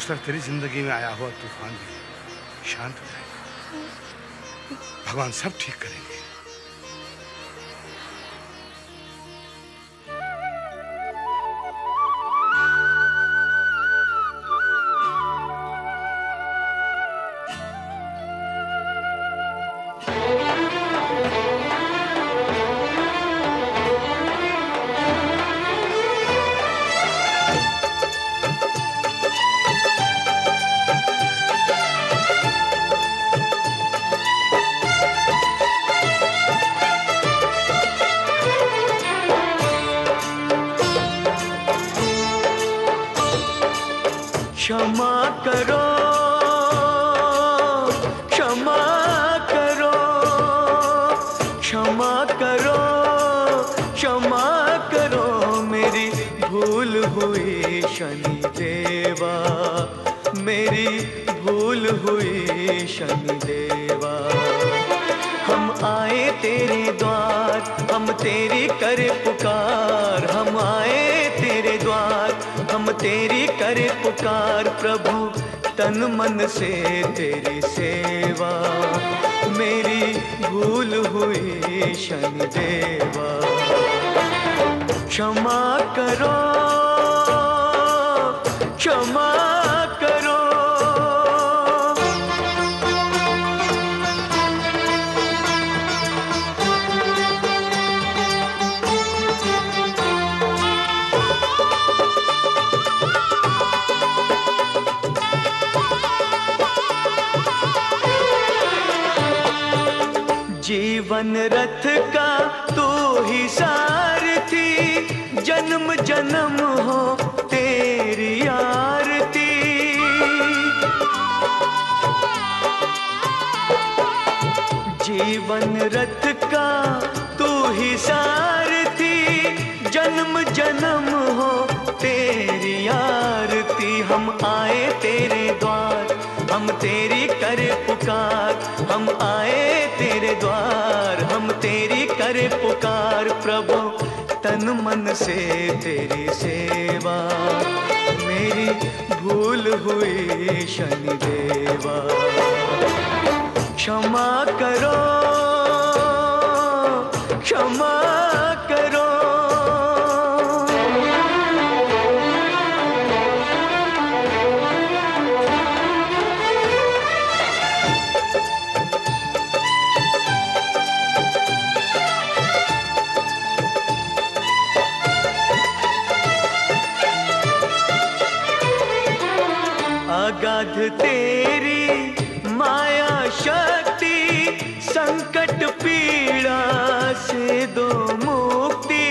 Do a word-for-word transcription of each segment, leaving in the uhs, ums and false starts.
उस वक्त तेरी जिंदगी में आया हुआ तूफान भी शांत हो जाएगा। भगवान सब ठीक करेंगे। क्षमा करो, क्षमा करो, क्षमा करो, क्षमा करो, मेरी भूल हुई शनि देवा, मेरी भूल हुई शनि देवा। हम आए तेरे द्वार, हम तेरी करे पुकार, हम आए तेरे द्वार, हम तेरी करे पुकार। प्रभु तन मन से तेरी सेवा, मेरी भूल हुई शनि देवा। क्षमा करो, क्षमा करो। जीवन रथ का तू ही सारथी, जन्म जन्म हो तेरी आरती। जीवन रथ का तू ही सारथी, जन्म जन्म हो तेरी आरती। हम आए तेरे द्वार, हम तेरी करे पुकार, हम आए तेरे द्वार, हम तेरी करे पुकार। प्रभु तन मन से तेरी सेवा, मेरी भूल हुई शनि देवा। क्षमा करो, क्षमा करो। अगाध तेरी माया शक्ति, संकट पीड़ा से दो मुक्ति।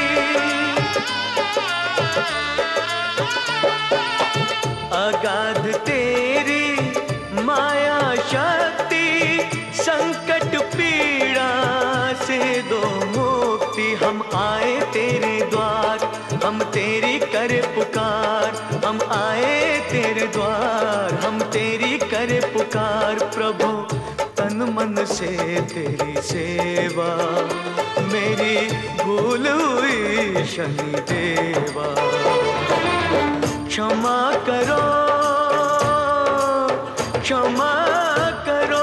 अगाध तेरी माया शक्ति, संकट पीड़ा से दो मुक्ति। हम आए तेरे द्वार, हम तेरी करे पुकार, हम आए तेरे द्वार, हम तेरी करे पुकार। प्रभु तन मन से तेरी सेवा, मेरी भूल हुई शनि देवा। क्षमा करो, क्षमा करो।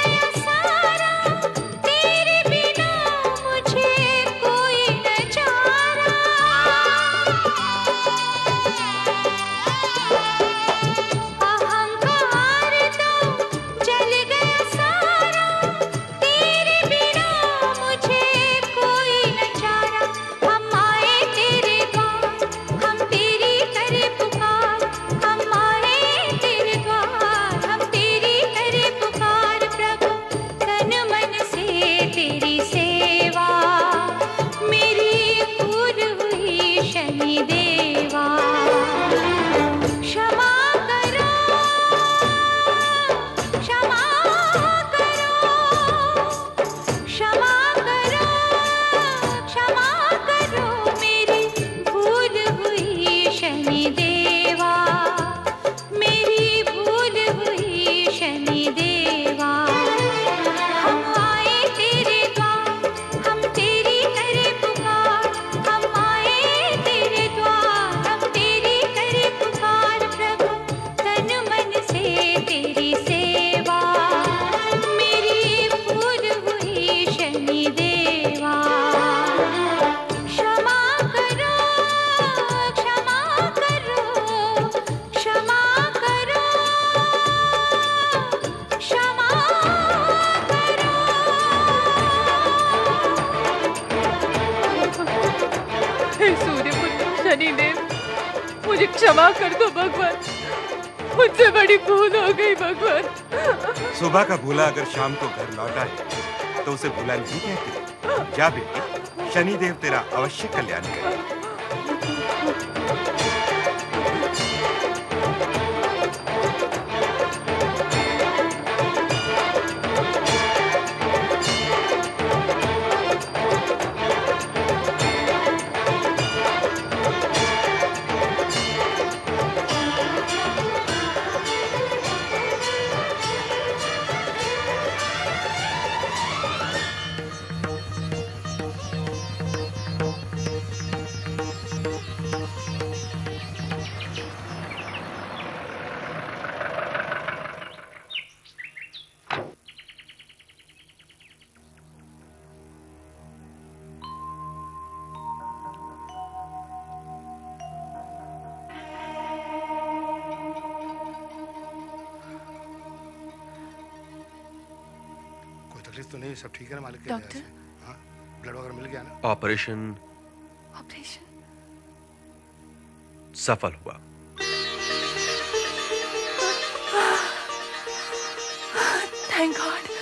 तेरे बिना मुझे कोई न जाने। क्षमा कर दो भगवान, मुझसे बड़ी भूल हो गई भगवान। सुबह का भूला अगर शाम को घर लौटा है तो उसे भूला नहीं कहते। जा बेटी, शनिदेव तेरा अवश्य कल्याण करे। तो नहीं, सब ठीक है ना मालिक के डॉक्टर? हाँ, ब्लड वगैरह मिल गया ना? ऑपरेशन ऑपरेशन सफल हुआ। Thank God.